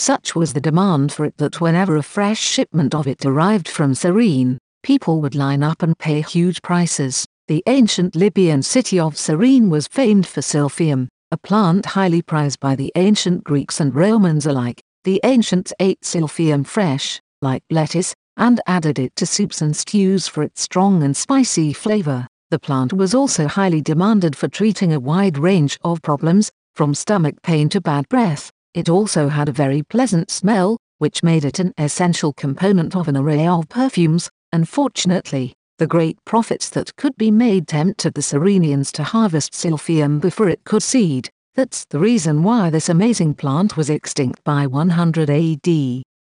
Such was the demand for it that whenever a fresh shipment of it arrived from Cyrene, people would line up and pay huge prices. The ancient Libyan city of Cyrene was famed for silphium, a plant highly prized by the ancient Greeks and Romans alike. The ancients ate silphium fresh, like lettuce, and added it to soups and stews for its strong and spicy flavor. The plant was also highly demanded for treating a wide range of problems, from stomach pain to bad breath. It also had a very pleasant smell, which made it an essential component of an array of perfumes. Unfortunately, the great profits that could be made tempted the Cyrenians to harvest silphium before it could seed. That's the reason why this amazing plant was extinct by 100 AD.